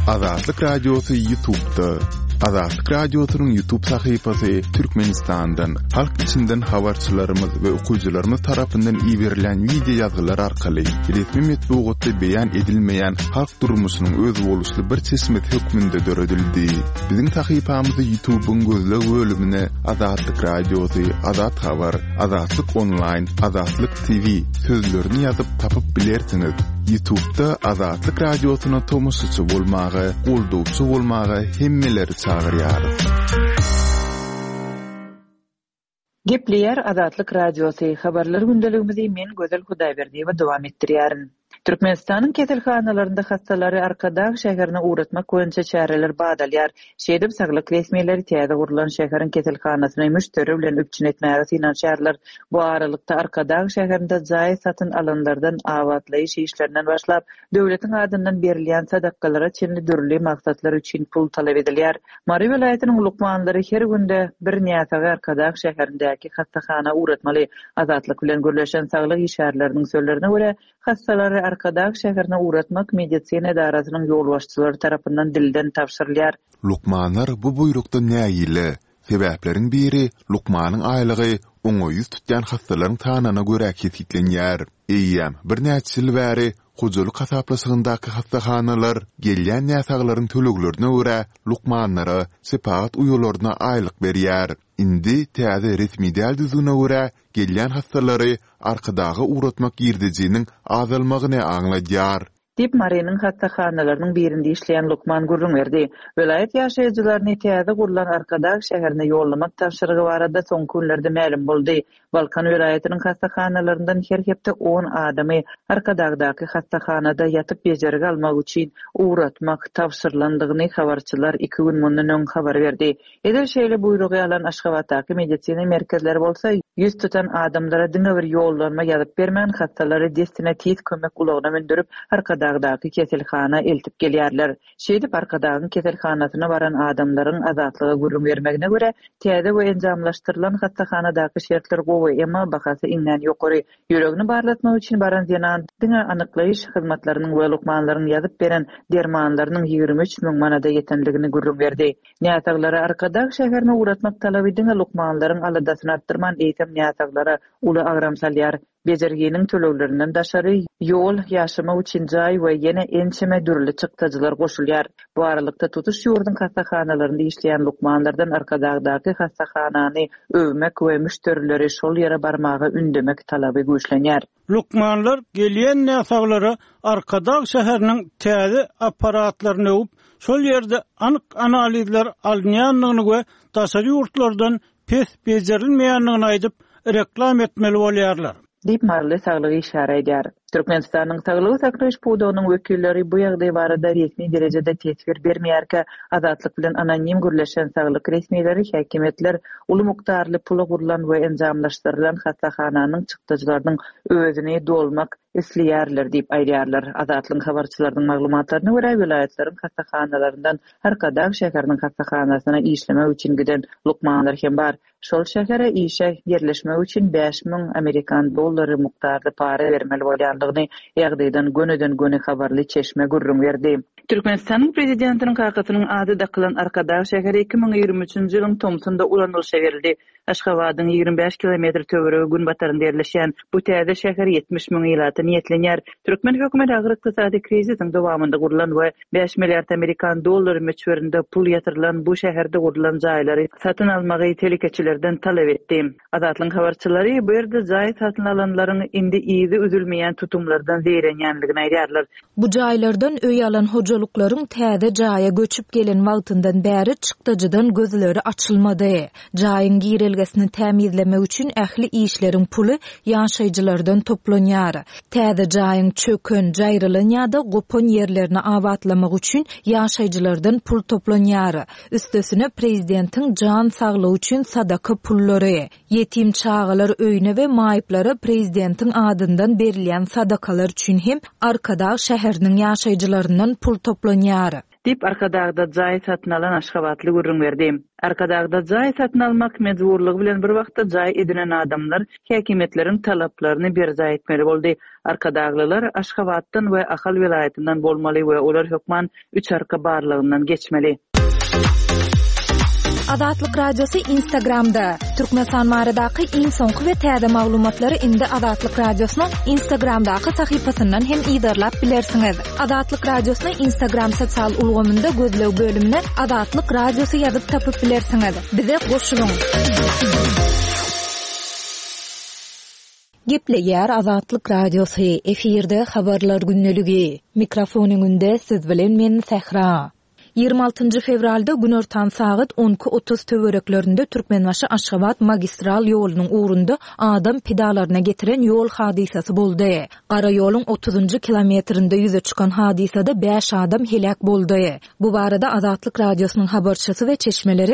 Azatlyk Radiosu YouTube'da. Azatlyk Radiosu'nun YouTube sayfasy Türkmenistan'dan, halk içinden habarçylarymyz we okuyjylarymyz tarapyndan ýiberilen video ýazgylar arkaly resmi metbuatda beýan edilmeýän halk durmuşynyň öz boluşly bir çeşmet hökmünde döredildi. Biziň sayfamyzy YouTube'un gözleg bölümine Azatlyk Radiosu, Azat Habar, Azatlyk Online, Azatlyk TV sözlerini ýazyp tapyp bilersiňiz. YouTube'da Azatlyk Radiosu'na tomusçy bolmagy, goldowçy bolmagy hemmeleri çağırýar. Gepleýär Azatlyk Radiosu habarlary gündeligimizi men Gözel Hudaýberdiýewa dowam etdirýärin. Türkmenistanyň keselhanalaryny hastalary arkadag şäherine uğratmak boýunça çäreler badalýar. Şeýdip saglyk resmiýetleri täze gurulan şäheriň keselhanasyna müşteri bilen üçin etmäge synanýarlar. Bu aralykda arkadag şäherinde jaý satyn alanlardan awatlaýyş işlerinden başlap, döwletiň adyndan berilýän sadakalara çenli dürli maksatlar üçin pul talap edilýär. Mary welaýatynyň lukmanlary her günde bir näsaga arkadag şäherindäki hastahana uğratmaly. Azatlyk bilen gürleşen saglyk işärleriniň sözlerine görä, hastalary arkadag şäherine uğratmak medisina edarasynyň ýolbaşçylary tarapyndan dilden tapşyrylýar. Lukmanlar bu buyrukda näýile? Sebepleriň biri Lukmanyň aýlygy oňa ýüz tutýan hastalaryň tanyna görä kesitlenýär. Eýýäm, bir näçe ýyl bäri Hojalyk hasaplasygyndaky hastahanalar gelýän näsaglaryň töleglerine görä Lukmanlara sepagat uýularyna aýlyk berýär. Indi täze resmi däl düzüne görä gelýän hastalary arkadagy uğratmak ýerdejiniň azalmagyny aňladýar. Dip Marynyň hastahanalarının birinde işleyen Lukman gurrun verdi. Velayet ýaşaýjylaryny täze gurulan arkadag şäherine ýollamak tapşyrygy barada soňky günlerde ma'lum boldy. Balkan welaýatynyň hastahanalaryndan her hepde 10 adamy arkadagdaky hastahanada ýatyp bejerigi almak üçin uğratmak tapşyrylandygyny habarçylar 2 gün mundan habar berdi. Edil şeýle buyrugy alan Aşgabatdaky medisina merkezleri bolsa, ýüz tutan adamlara diňe bir ýollanma ýazyp bermän hastalary destine tiz kömek ulagyna mündirip arkadagdaky keselhana eltip gelýärler. Şeýdip arkadagyň keselhanasyna baran adamlaryň azatlygy gurrun bermegine görä, täze we enjamlaşdyrylan hastahanadaky şertler emma bahasy iňden ýokary. Ýüregini barlatmak üçin baran ýanan diňe anyklaýyş hyzmatlarynyň we lukmanlaryň ýazyp beren dermanlarynyň 23 000 manada ýetenligini gurrun berdi. Näsaglary arkadag şäherine uğratmak talaby diňe lukmanlaryň aladasyny artdyrman eýtem näsaglary uly agramsalýar. Bejerginiň töleglerinden daşary ýol ýaşama üçin jaý we ýene ençeme dürli çykdyjylar goşulýar. Bu aralykda tutuş ýurdun hastahanalaryny işleýän lukmanlardan arkadagdaky hastahanany övmek we müşterileri şol ýere barmagy ündemek talaby güýçlenýär. Lukmanlar gelýän näsaglary arkadag şäheriniň täze aparatlaryny öwüp, şol ýerde anyk analizler alınýanlygyny we daşary ýurtlardan pes bejerilmeýänligini aýdyp reklam etmeli bolýarlar. Dip Marly saglygy işare edýär. Türkmenistanyň Saglyk saklaýyş puwdagynyň wekilleri bu ýagdaý barada resmi derejede tesbir bermeýärkä, azatlyk bilen anonim gürleşen saglyk resmiýetleri häkimetler uly mukdarly pula gurulan we enjamlaşdyrylan hastahananyň çykdyjylarynyň özüni dolmak isleýärler diýip aýdýarlar. Azatlyk habarçylarynyň maglumatlaryna görä, welaýatlaryň hastahanalarynyň arkadag şäheriniň hastahanasyna işlemek üçin giden lukmanlar hem bar. Şol şähere işe yerleşmek üçin 5.000 Amerikan dollary mukdarda para bermeli bolýanlygyny ýagdaýdan göneden göne habarly çeşme gurrun berdi. Türkmenistanyň prezidentiniň kakatynyň ady da kılan arkadag şäheri 2023-nji ýylyň tomsunda ulanylşa berildi. Aşgabatyň 25 kilometr töweregi gün batarynda ýerleşýän bu täze şäher 70 000 ýylaty niýetlenýär. Türkmen hökümeti agyr ykdysady krizisiň dowamynda gurulan we 5 milliard Amerikan dollary meçberinde pul ýatyrylan bu şäherde gurulan jaýlary satyn almagy telekeçilerden talap etdi. Azatlyk habarçylary bu ýerde jaý satyn alanlaryň indi iýdi üzülmeýän tutumlardan zeýrenýänligini aýdýarlar. Bu jaýlardan öý alan hojalyklaryň täze jaýa göçüp gelen wagtyndan bäri çykdyjydan gözleri açylmady. Jaýyň girelgesini tämizlemek üçin ähli işleriň puly ýaşaýjylardan toplanýar. Täze jaýyň çökün, jaýrylan ýa-da gopon ýerlerini awatlamak üçin ýaşaýjylardan pul toplanýar. Üstesine prezidentiň jan saglygy üçin sadaka pullary, yetim çağalar öýüne we maýyplara prezidentiň adyndan berilýän sadakalar üçin hem arkadag şäheriniň ýaşaýjylaryndan pul toplanýar. dip arkadagda jaý satyn alan Aşgabatly gurrun berdi. Arkadagda jaý satyn almak mejburlygy bilen bir wagtda jaý edinen adamlar häkimetleriň talaplaryny berza etmeli boldy. Arkadaglylar Aşgabatdan we Ahal vilayetinden bolmaly we olar hökman 3 arka barlygyndan geçmeli. Azatlyk radiosu Instagramda. Türkmenistan maradaky iň soňky we täze maglumatlary indi Azatlyk radiosynyň Instagramdaky sahypasyndan hem ýydarlap bilersiňiz. Azatlyk radiosynyň Instagram sosial ulgamynda gözlew bölümine Azatlyk radiosu ýazyp tapyp bilersiňiz. Bize goşulyň. Gepleýär Azatlyk radiosu efirde habarlar günneligi. Mikrofonyňynda siz bilen men Sehra. 26 fevralda günortan saat 10:30 töwereklerinde Türkmenbaşy Aşgabat magistral ýolunyň uğrunda adam pedalaryna getiren ýol hadisesi boldy. Gara ýoluň 30-njy kilometrinde ýüze çykan hadisede 5 adam helak boldy. Bu barada Azatlyk radiosynyň habarçysy we çeşmeleri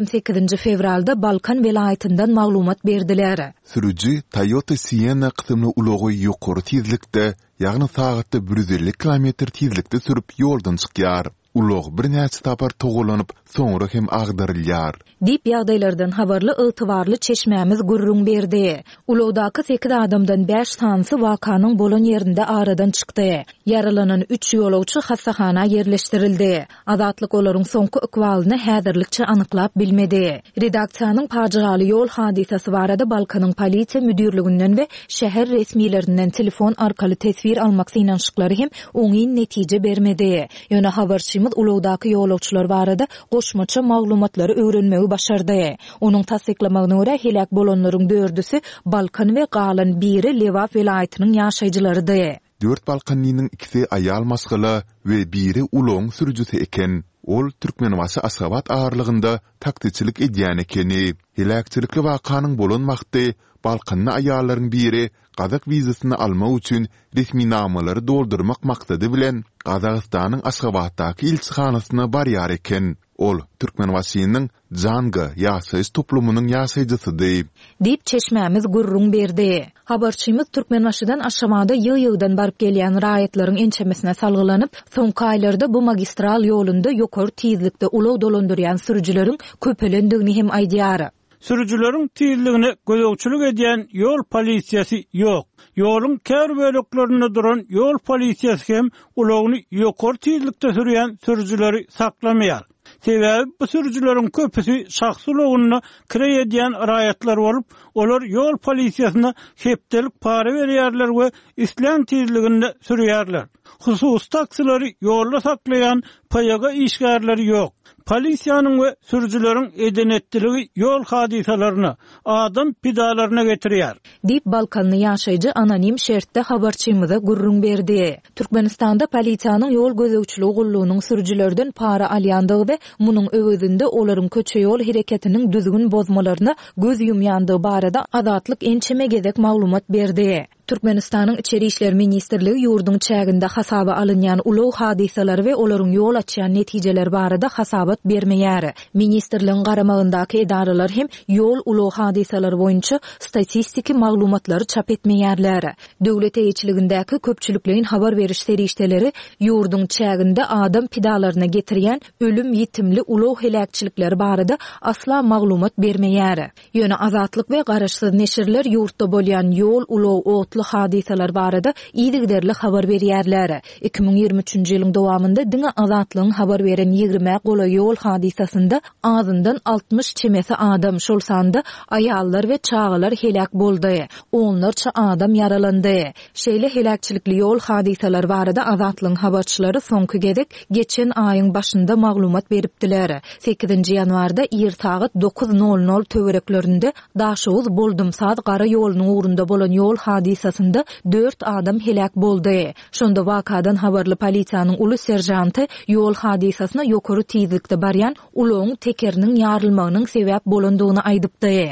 28 fevralda Balkan welaýatyndan maglumat berdiler. Sürücü Toyota Sienna kısmını ulagy ýokary tezlikde, ýagny sagatda 150 km tezlikde sürüp ýoldan çykýar. Ulog bir näçe tapar togulanyp soňra hem agdyrylýar. Dip ýagdaýlardan habarly ýytybarly çeşmämiz gurrun berdi. Ulowdaky 8 adamdan 5 tansy wakanyň bolan ýerinde aradan çykdy. Yaralanan 3 ýolowçy hassahana ýerleşdirildi. Azatlyk olaryň soňky ykwalyny häzirlikçe anyklap bilmedi. Redaksiýanyň paýjygaly ýol hadisesi barada Balkanyň polisiýa müdürliginden we şäher resmiýetlerinden telefon arkaly tesvir almak synanşyklary hem oňy netije bermedi. Ýöne habarçymyz ulowdaky ýolowçylar barada goşmaça maglumatlary öwrenmegi başardy. Onuň tasdiklamagyna görä helak bolanlaryň 4-üsi Balkan we galan biri Lewap welaýatynyň ýaşaýjylarydy. 4 Balkanlynyň 2-si aýal masgaly we biri uloň sürüjüsi eken. Ol Türkmenbaşy Aşgabat agarlygynda taktiçilik edýän ekeni. Helakçylikli wakanyň bolan wagty Balkanly aýallaryň biri Kazak vizasyny almak üçin resmi namalary doldurmak maksady bilen Kazakstanyň Aşgabatdaky ilçihanasyna barýar eken. Ol Türkmenbaşynyň Janga ýaşaýyş toplumynyň ýaşaýjysydy. Dip çeşmämiz gurrun berdi. Habarçymyz Türkmenbaşydan Aşgamada ýygy-ýygydan baryp gelýän raýatlaryň ençemesine salgylanyp, soňky aýlarda bu magistral ýolunda ýokary tezlikde ulow dolandyrýan sürüjileriň köpelendigini hem aýdýar. Sürücüleriň tezligine gözegçilik edýän ýol polisiýasy ýok. Ýoluň kär böleklerinde duran ýol polisiýasy hem ulowny ýokary tezlikde sürýän sürüjüleri saklamýar. Sebäbi bu sürüjüleriň köpüsi şahsy ulowyna kire edýän raýatlar bolup, olar ýol polisiýasyna hepdelik para berýärler we islan tezliginde sürýärler. Husus taksilary ýolda saklayan paýaga işgärleri ýok. Polisiýanyň we sürüjüleriň edenetdiligi ýol hadisalaryny adam pedalaryna getirýär. Dip Balkanly ýaşaýjy anonim şertde habarçymyza gurrun berdi. Türkmenistanda polisiýanyň ýol gözegçiligi gullugynyň sürüjülerden para alýandygy we munyň öwüzinde olaryň köçe ýol hereketiniň düzgün bozmalaryna göz ýumýandygy barada Azatlyk ençeme gezek maglumat berdi. Türkmenistanyň içeri işler ministrligi ýurdun çäginde hasaba alynýan ulow hadiselary we olaryň ýol açýan netijeler barada hasabat bermeýär. Ministrligiň garamagyndaky edaralar hem ýol ulow hadiselary boýunça statistiki maglumatlary çap etmeýärler. Döwlet eýçiligindäki köpçülikliň habar beriş serişdeleri ýurdun çäginde adam pedalaryna getirýän ölüm ýetimli ulow helakçylikleri barada asla maglumat bermeýär. Ýöne Azatlyk we garaşsyz neşirler ýurtda bolýan ýol ulow hadiseler barada iýdigderli habar berýärler. 2023-nji ýylyň dowamynda diňe Azatlygyň habar beren 20 gola ýol hadisesinde azyndan 60 çemesi adam, şol sanda aýallar we çagalar helak boldy. Onlarça adam yaralandy. Şeýle helakçylikli ýol hadiseler barada Azatlygyň habarçylary soňky gezek geçen aýyň başynda maglumat beripdiler. 8-nji ýanwarda ýertagat 9:00 töwereklerinde daşoğuz Boldumsad gara ýolunyň uğrunda bolan ýol hadisesinde 4 adam helak boldy. Şonda wakadan habarly polisiýanyň uly serjanty ýol hadisasyna ýokary tezlikde barýan uloň tekeriniň ýarylmagynyň sebäp bolandygyny aýdypdy.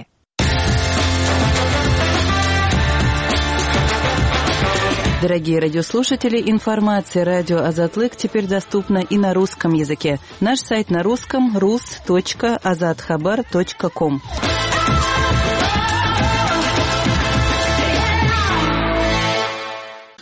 Дорогие радиослушатели, информация радио «Азатлык» теперь доступна и на русском языке. Наш сайт на русском rus.azatxabar.com.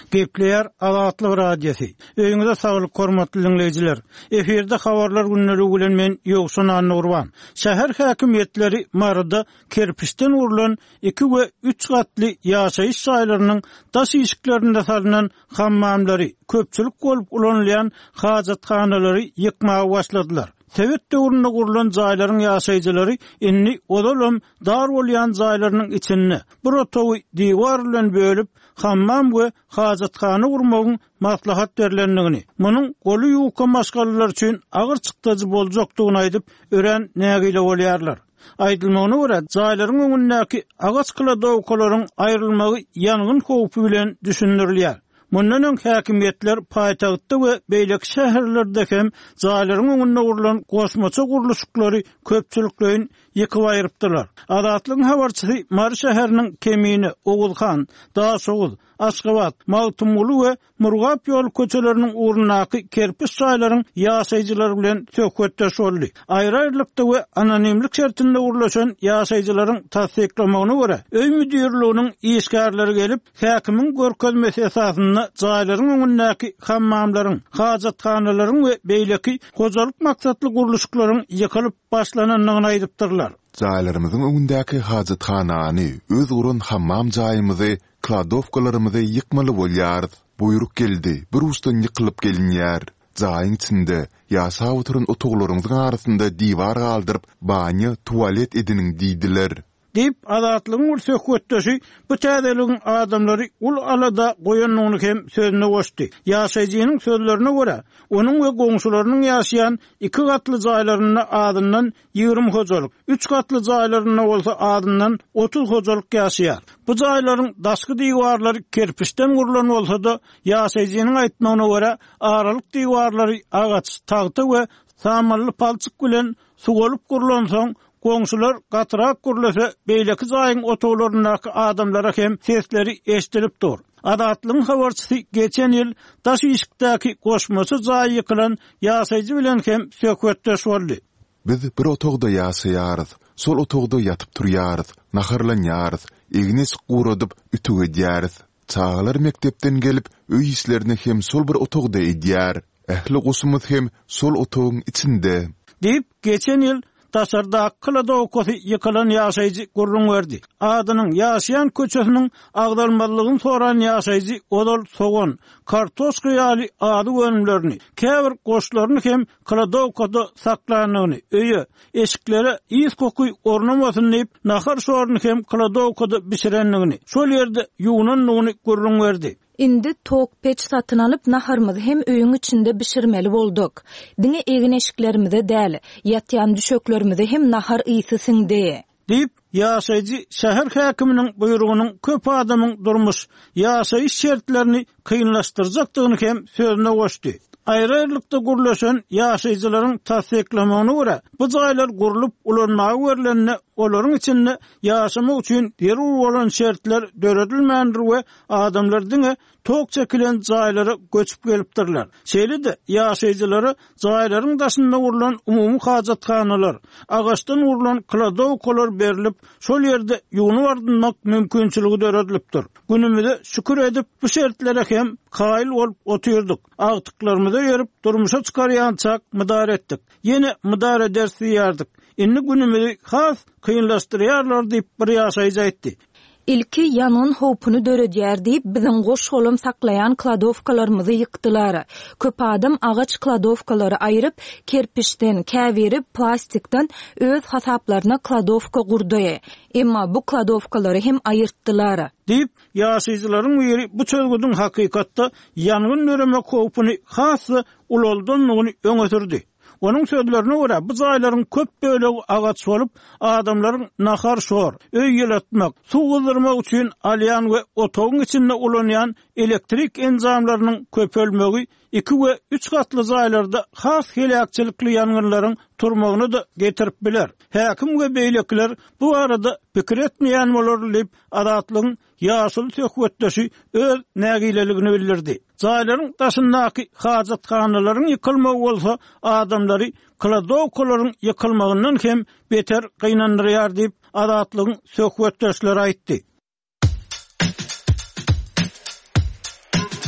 Gepleyer Azatlyk Radiosu. Öýüňizde saglyk hormatly dinleýijiler. Eferde habarlar günleri bilen men Ýogsun Annurwan. Şäher häkimetleri Marada kerpişden urulan 2 we 3 gatly ýaşaýyş saýlarynyň daş işiklerinde salynan hammamlary köpçülik bolup ulanýan hajatkhanalary ýykmagy başladylar. Sowet döwründe gurulan jaýlaryň ýaşaýjylary inni odalam dar bolýan jaýlarynyň içinde bir otowy diwar bilen bölüp hammam we hajatkhana gurmagyň maslahat berlendigini, munyň goly ýuwka maşgalalar üçin agyr çykdyjy boljakdygyny aýdyp ören nägile bolýarlar. Aýdylmagyna görä, jaýlaryň öňündäki agaç kladowkalaryň aýrylmagy ýangyn howpy bilen düşündirilýär. Mundan öň häkimetler paýtagtda we beýlek şäherlerde hem jaýlaryň öňünde gurulan gosmaça guruluşlary köpçüliklerin ýykyp aýrypdylar. Azatlyk habarçysy Mar şäheriniň Kemini, Ogulhan, Daşoğul, Aşgabat, Maltumulu we Murgap ýol köçeleriniň urunaky kerpiç saýlaryň ýaşaýjylary bilen söhbetdeş boldy. Aýry-aýrylykda we anonimlik şertinde urulaşan ýaşaýjylaryň tasdiklamagyna görä, öý müdirliginiň işgärleri gelip häkimiň görkezmesi esasyna jaýlaryň öňündäki hammamlaryň, hajatkhanalaryň we beýleki hojalyk maksatly guruluşlaryň ýykylyp başlananyny aýdypdyrlar. Jaýlarymyzyň öňündäki hajathanany, öz urun hammam jaýymyzy, kladowkalarymyzy ýykmaly bolýar. Buyruk geldi, bir ustan ýykylyp gelinýär. Jaýyň içinde ýaşap oturan otoglaryňyň arasynda diwar galdyryp, baňy, tualet ediniň diýdiler. Dip Azatlygyň söhbetdeşi bu täzeligiň adamlary ul alada goýanyny hem sözüne goşdy. Ýaşaýjynyň sözlerine görä, onuň we goňşularynyň ýaşaýan 2 gatly jaýlaryna adından 20 hojalyk, 3 gatly jaýlaryna bolsa adından 30 hojalyk ýaşaýar. Bu jaýlaryň daşky diwarlary kerpiçden gurulan bolsa da ýaşaýjynyň aýtmagyna görä aralyk diwarlary agaç, tagta we samanly palçyk bilen sugolup gurulan soň goňşular gatrak gurulasa beýleki jaýyň otoglaryndaky adamlara hem sesleri eşdilip dur. Azatlygyň habarçysy geçen ýyl daş işikdäki goşmaça jaý ýykylan ýaşaýjy bilen hem söhbetdeş boldy. Biz bir otogda ýaşaýarys, sol otogda ýatyp turýarys, naharlanýarys, egnis guradyp ütüg edýärys. Çağlar mektepden gelip öý işlerini hem sol bir otogda edýär. Ähli gusumyz hem sol otogyň içinde. Dip geçen ýyl Tasarda kladowkasy ýykylan ýaşaýjy gurrun berdi. Adynyň ýaşaýan köçesiniň agdalmalygyny soran ýaşaýjy odal soğan, kartoşka ýaly ady önümlerini, käbir goşlaryny hem kladowkada saklanyny, öýe, eşiklere ýyz kokuy ornamasyn diýip nahar şoruny hem kladowkada bişirenligini, şol ýerde ýuwunanyny gurrun berdi. Indi tok peç satyn alyp naharmyzy hem öýüň içinde bişirmeli bolduk. Diňe egin eşiklerimize däl, ýatýan düşöklerimize hem nahar ýysy siňdi. Dip ýaşaýjy şäher häkiminiň buýrugynyň köp adamyň durmuş ýaşaýyş şertlerini kynlaşdyrjakdygyny hem sözüne goşdy. Aýry-aýrylykda gurulaşan ýaşaýjylaryň tasdiklamagyna görä, bu jaýlar gurulup ulanmagy verilenine olaryň içinde ýaşamak üçin derul bolan şertler döredilmändir we adamlar diňe tok çekilen jaýlara göçüp gelipdirler. Şeýle-de ýaşaýjylary jaýlaryň daşynda gurulan umumy hajatkanalar, agaçdan urulan kladowkalar berilip, şol ýerde ýuwuny bardynmak mümkinçiligi döredilipdir. Günümizde şükür edip bu şertlere hem kaýyl bolup otyrdyk. Agtyklarymyza ýerip durmuşa çykarýançak mydar etdik. Ýene mydar edersi ýardyk. Inni günümüzi has kıyınlaştırıyarlar diýip bir ýaşaýjy aýtdy. İlki yanın hopunu döredýär diýip biziň goş holum saklayan kladowkalarymyzy ýykdylar. Köp adam agaç kladowkalary aýryp, kerpiçden, käwiri, plastikden öz hasaplaryna kladowka gurdy. Emma bu kladowkalary hem aýyrtdylar. Diýip ýaşaýjylaryň biri bu çözgüdüň hakykatda ýangyn nöremek howpuny hasy ulaldanlygyny öňe sürdi. Onun sözlerine görä bu jaýlaryň köp bölegi agaç bolup, adamlaryň nahar şor, öý ýeletmek, suw gyzdyrmak üçin alýan we otogyň içinde ulanýan elektrik enzamlarynyň köpelmegi 2 we 3 gatly jaýlarda has helakçylikli ýangynlaryň turmagyny da getirip biler. Häkim we beýlekler bu arada pikir etmeýän bolar diýip Azatlygyň ýaşyl söhbetdeşi öz nägileligini bildirdi. Jaýlaryň daşyndaky hajatkhanalaryň ýykylmagy bolsa, adamlary kladowkalaryň ýykylmagyndan hem beter gynandyrýar diýip Azatlygyň söhbetdeşleri aýtdy.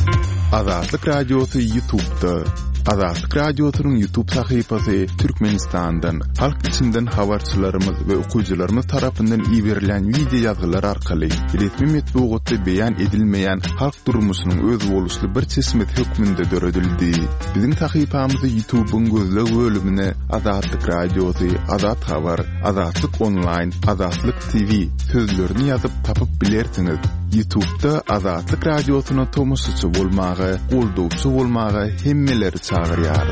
Azatlyk Radiosu YouTube'da. Azatlyk Radiosu'nun YouTube sayfasy Türkmenistan'dan, halk içinden habarçylarymyz we okuwçylarymyz tarapyndan ýiberilen video ýazgylar arkaly resmi metbuatda beýan edilmeýän halk durmuşynyň öz boluşly bir çeşmet hökmünde döredildi. Biziň sayfamyzy YouTube'un gözleg bölümine Azatlyk Radiosu, Azat Habar, Azatlyk Online, Azatlyk TV sözlerini ýazyp tapyp bilersiňiz. YouTube'da Azatlyk Radiosu'na tomusçy bolmagy, goldowçy bolmagy hemmeleri çağırýar.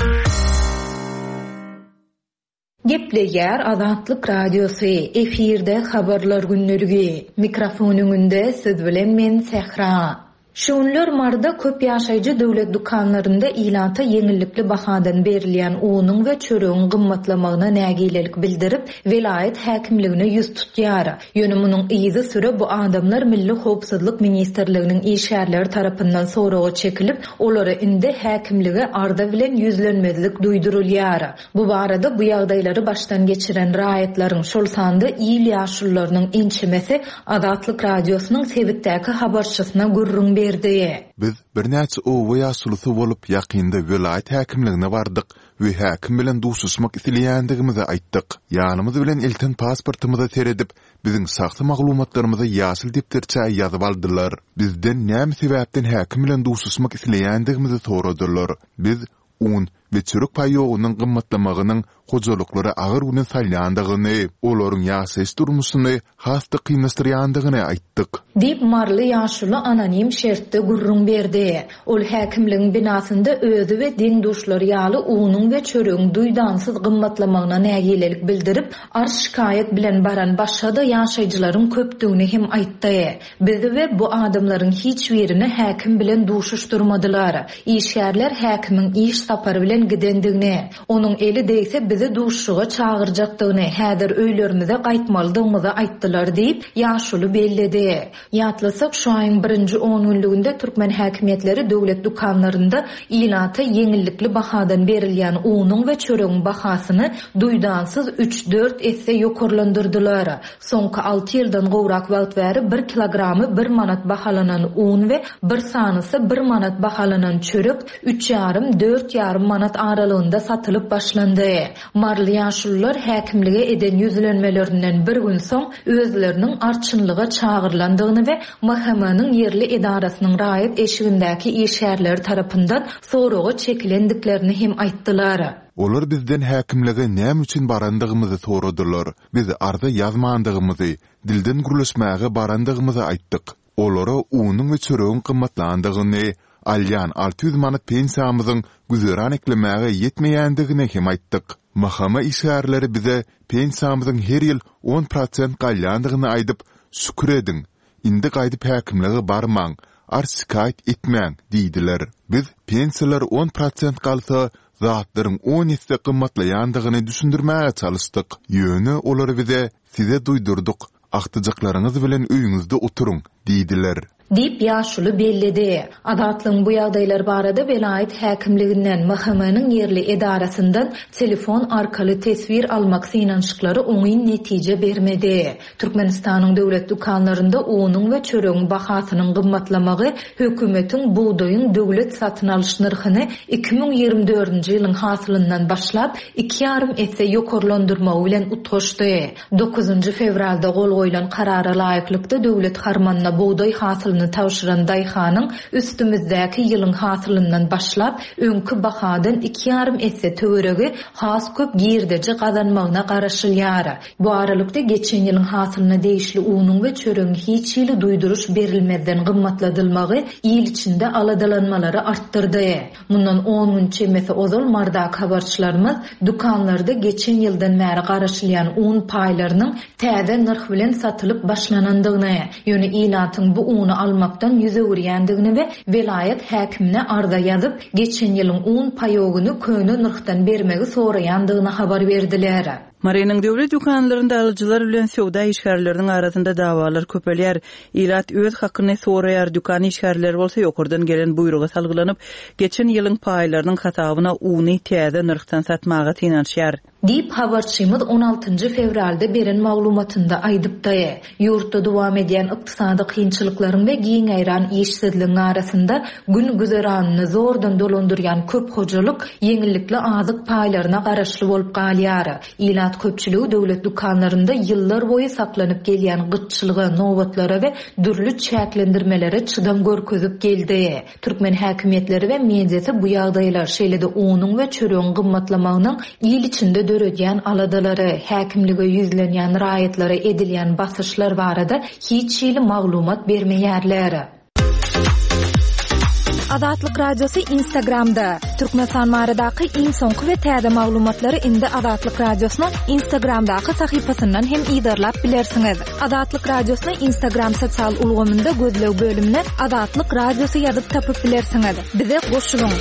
Gepleýär Azatlyk Radiosu, efirde habarlar günneligi. Mikrofon öňünde siz bilen men Sehra. Şunlar marda köp ýaşaýjy döwlet dukanlarynda ilanta ýeňillikli bahadan berilýän unyň we çöregiň gymmatlamagyna nägilelik bildirip, vilayet häkimligine ýüz tutýar. Ýönemunyň iýizi süre bu adamlar Milli Howpsuzlyk Ministrliginiň işgärleri tarapyndan soragy çekilip, olary indi häkimlige arda bilen ýüzlenmezlik duýdurulýar. Bu barada bu ýagdaýlary başdan geçiren raýatlaryň şol sandy ýyl ýaşullarynyň ençemesi Azatlyk Radiosunyň sebitdäki habarçysyna gurrun berdi. Biz bir näçe owa ýaşulysy bolup ýakynda vilayet häkimligine bardyk we häkim bilen duşuşmak isleýändigimizi aýtdyk. Ýanymyz bilen elten pasportymyzy seredip, biziň sagty maglumatlarymyzy ýaşyl depterçe ýazyp aldylar. Bizden näme sebäpden häkim bilen duşuşmak isleýändigimizi soradylar. Biz un ve çörek paýogynyň gymmatlamagynyň hojalyklary agyr güne salýandygyny, olaryň ýaşaýyş durmuşyny hasty kynastyrýandygyny aýtdyk. Dip marly ýaşuly anonim şertde gurrun berdi. Ol häkimligiň binasynda özü we din duşlary ýaly unyň we çöregiň duýdansyz gymmatlamagyna nägilelik bildirip, arş şikayet bilen baran başga da ýaşaýjylaryň köpdigini hem aýtdy. Bizi we bu adamlaryň hiç birini häkim bilen duşuşdurmadylar. İşgärler häkimiň iş sapary bilen gidendigini, onuň eli değse bizi duşuşuga çağırjakdygyny, häzir öýlerimize gaýtmalydygymyzy aýtdylar diýip ýaşuly belledi. Ýatlasak şu aýyň 1-nji 10 günlüginde Türkmen häkimetleri döwlet dukanlarynda ilata ýeňillikli bahadan berilýän unyň we çöregiň bahasyny duýdansyz 3-4 esse ýokurlandyrdylar. Soňky 6 ýyldan gowrak wagt bäri 1 kilogramy 1 manat bahalanan un we 1 sanysy 1 manat bahalanan çörek 3,5-4,5 manat aralygynda satylyp başlandy. Marly ýaşullar häkimlige eden ýüzlenmelerinden bir gün soň özleriniň arçynlyga çağırlandygyny we mahkemanyň ýerli edarasynyň raýat eşigindäki işgärleri tarapyndan soragy çekilendiklerini hem aýtdylar. Olar bizden häkimlige näme üçin barandygymyzy soradylar. Biz arda ýazmandygymyzy, dilden gürleşmäge barandygymyzy aýtdyk. Olara unyň we çöregiň gymmatlandygyny, alyan 600 manat pensiýamyzyň güzeran eklemäge ýetmeýändigini hem aýtdyk. Mahkama işgärleri bize pensiýamyzyň her ýyl 10% galýandygyny aýdyp, şükür ediň. Indi gaýdyp häkimlige barmaň, arşikaýet etmäň diýdiler. Biz pensiýalar 10% galsa, zatlaryň 10 ýetse gymmatlaýandygyny düşündirmäge çalışdyk. Ýöne olary bize size duýdurdyk. Aktyjaklaryňyz bilen öýüňizde oturuň diýdiler. Dip ýaşuly belledi. Adatlyň bu ýagdaýlar barada vilayet häkimliginden mahkemanyň ýerli edarasyndan telefon arkaly tesvir almak synanşyklary oňy netije bermedi. Türkmenistanyň döwlet dukanlarynda unyň we çöregiň bahasynyň gymmatlamagy hökümetiň buğdaýyň döwlet satyn alyş narhyny 2024-nji ýylyň hasylyndan başlap 2,5 esse ýokurlandyrmagy bilen utgaşdy. 9-njy fevralda gol goýulan karara laýyklykda döwlet harmanyna buğdaý hasylyny tawşyran daýhanyň üstümizdäki ýylyň hasylyndan başlap öňkü bahadan 2,5 esse töweregi has köp girdeji gazanmagyna garaşylýar. Bu aralykda geçen ýylyň hasylyna değişli unyň we çöregiň hiç ýyly duýduruş berilmeden gymmatladylmagy ýyl içinde aladalanmalary artdyrdy. Mundan 10 gün çemesi ozal marda habarçylarymyz dukanlarda geçen ýyldan bäri garaşylýan un paýlarynyň täze narh bilen satylyp başlanandygyny, ýöne ilatyň bu uny almaktan ýüze urýandygyny we vilayet häkimine arda ýazyp, geçen ýylyň un paýogyny köne narhdan bermegi soraýandygyny habar berdiler. Mariýanyň döwlet ýokanlarynda alyjylar bilen sowda işgärleriniň arasynda dawalar köpelýär. Ilat öz hakyny soraýar. Dükany işgärleri bolsa ýokurdan gelen buyruga salgylanyp, geçen ýylyň paýlarynyň hatabyna uny täze nyrkdan satmagy tinanşýar. Dip habarçymyz 16 fevralda beren maglumatynda aýdypdy. Ýurtda dowam edýän ykdysady kynçylyklaryň we giňeýran işsizligiň arasynda gün güzeranyny zordan dolandyrýan köp hojalyk ýeňillikli azyk paýlaryna garaşly bolup galýar. Ilat köpçüligi döwlet dükanlarynda ýyllar boýy saklanyp gelýän gytçylyga, nowatlara we dürli çäklendirmelere çydam görkezip geldi. Türkmen häkimetleri we mediýasy bu ýagdaýlar şeýlede unyň we çöregiň gymmatlamagynyň ýyl içinde döredýän aladalary, häkimlige ýüzlenýän raýatlary edilýän basyşlar barada hiç şeýle maglumat bermeýärler. Azatlyk radiosu Instagramda. Türkmenistan maradaky iň soňky we täze maglumatlary indi Azatlyk radiosynyň Instagramdaky sahypasyndan hem ýydarlap bilersiňiz. Azatlyk radiosynyň Instagram sosial ulgamynda gözlew bölümine Azatlyk radiosu ýazyp tapyp bilersiňiz. Bize goşulyň.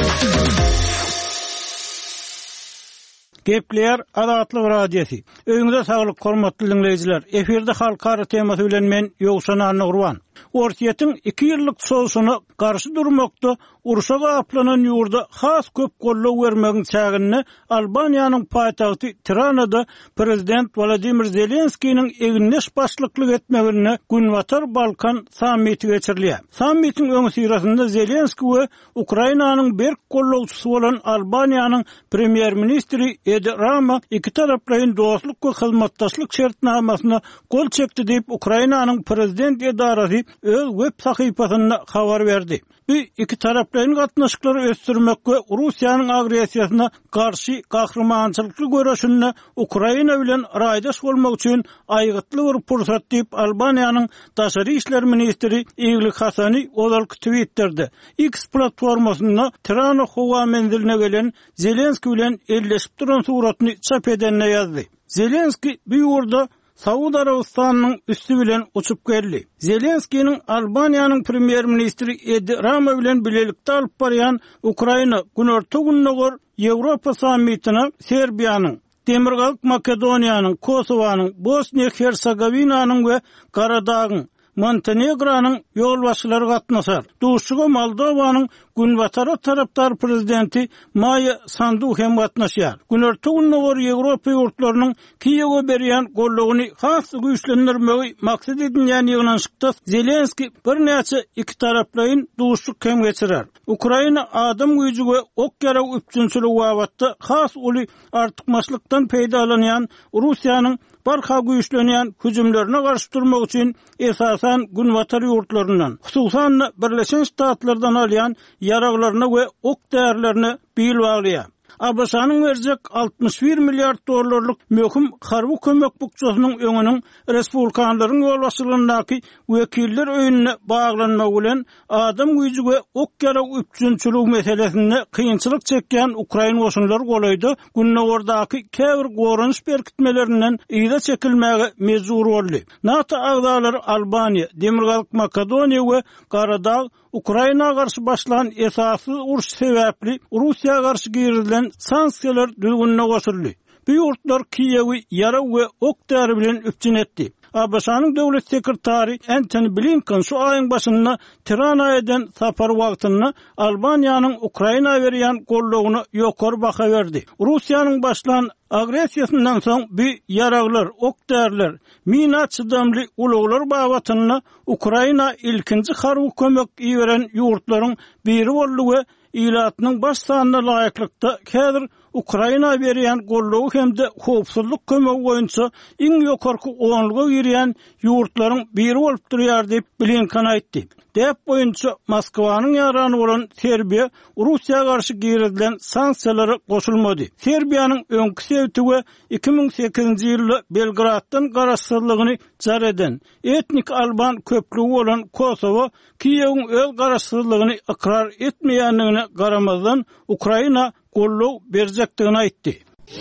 Gepler Azatlyk radiosu. Öňüňizde saglyk, hormatly dinleýijiler. Eferde halkara temasy bilen men Ýogşan Arnagurwan. Ortiýetiň 2 ýyllyk soğusyna garşy durmakda uruşa gaplanan ýurda has köp gollaw bermegiň çägini Albaniýanyň paýtagty Tiranada prezident Volodymyr Zelenskiň egneş başlyklyk etmegine Günwatar Balkan sammiti geçirilýär. Sammitiň öňü sirasynda Zelenski we Ukrainanyň berk gollawçysy bolan Albaniýanyň premier ministri Edi Rama iki taraplaryň dostluk we hyzmatdaşlyk şertnamasyna gol çekdi diýip Ukrainanyň prezident edarasy öz web sahypasynda habar berdi. Bu iki taraplaryň gatnaşyklary ösdürmek we Russiýanyň agresiýasyna garşy gahrmançylykly görüşünde Ukraina bilen raýdaş bolmak üçin aýgytly bir pursat diýip Albaniýanyň daşary işler ministri Iglik Hasany olal Twitter'de X platformasynda Tirana howa menziline gelen Zelenski bilen elleşip duran suratyny çap edenine ýazdy. Zelenski bu ýurda Saud Arabistanyň üstü bilen uçup geldi. Zelenskiň Albaniýanyň premier ministri Edi Rama bilen bilelikde alyp barýan Ukraina günorta günnägor Ýewropa sammitina Serbiýanyň, Demirgalyk Makedoniýanyň, Kosowanyň, Bosniýa-Hersegowinyň we Karadagyň, Montenegronyň ýolbaşçylary gatnaşar. Duşuga Moldowanyň Günwatara tarapdar prezidenti Maya Sandu hem gatnaşýar. Günorta günnägor Ýewropa ýurtlarynyň Kiýewge berýän gollawyny has güýçlendirmegi maksat edilýän ýygnanşykda Zelenski bir näçe iki taraplaryň duşuk hem geçirer. Ukraina adam güýji we ok ýara üçinçilik wagtda has uly artykmaçlykdan peýdalanýan Russiýanyň barha güýçlenýän hüjümlerine garşy durmak üçin esasan Günwatar ýurtlaryndan, hususan Birleşen Ştatlardan alýan yaraglaryna we ok därlerini bil baglaýar. Abaşanyň berjek 61 milliard dollarlyk möhüm harby kömek bukçasynyň öňüniň respublikanlaryň ýolbaşçylygyndaky wekiller öýüne baglanmagy bilen adam güýji we ok ýara üçinçilik meselesinde kynçylyk çekýän Ukraina goşunlary golaýdy. Günnägordaky käbir gorunç berkitmelerinden ýyda çekilmäge mejbur boldy. NATO agdalary Albaniýa, Demirgalyk Makedoniýa we Karadag Ukraina garşy başlanan esasy uruş sebäpli Russiýa garşy girilen sanksiýalar düzgünne goşuldy. Bu ýurtlar Kiýewi ýara we ok däri bilen üpçün etdi. Abaşanyň döwlet sekretary Antony Blinken şu aýyň başynda Tirana eden sapar wagtynda Albaniýanyň Ukraina berýän gollawyny ýokary baha berdi. Russiýanyň başlanan agresiýasyndan soň bu ýaraglar, ok därler, mina çydamly ulaglar bagatynda Ukraina ilkinji harby kömek ýeren ýurtlaryň biri boldy we ilatynyň baş sanyna laýyklykda häzir Ukraina berýän gollawy hemde howpsuzlyk kömegi boýunça iň ýokarky onluga girýän ýurtlaryň biri bolup durýar diýip Blinken aýtdy. Dep boýunça Moskwanyň ýarany bolan Serbiýa Russiýa garşy girilen sanksiýalary goşulmady. Serbiýanyň öňkü sebäbi we 2008-nji ýylda Belgraddan garaşsyzlygyny jar eden etnik alban köplügi bolan Kosowa Kiýewiň öz garaşsyzlygyny ikrar etmeýänligine garamazdan Ukraina gollaw berjekdigini aýtdy.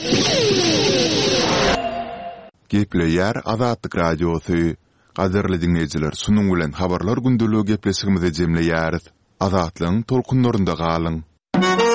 Gepleýär Azatlyk radiosu. Gaderli dinleyijiler, sunuň bilen habarlar gündüligi gepleşigimizi jemleýäris. Azatlygyň tolkunlarynda galyň.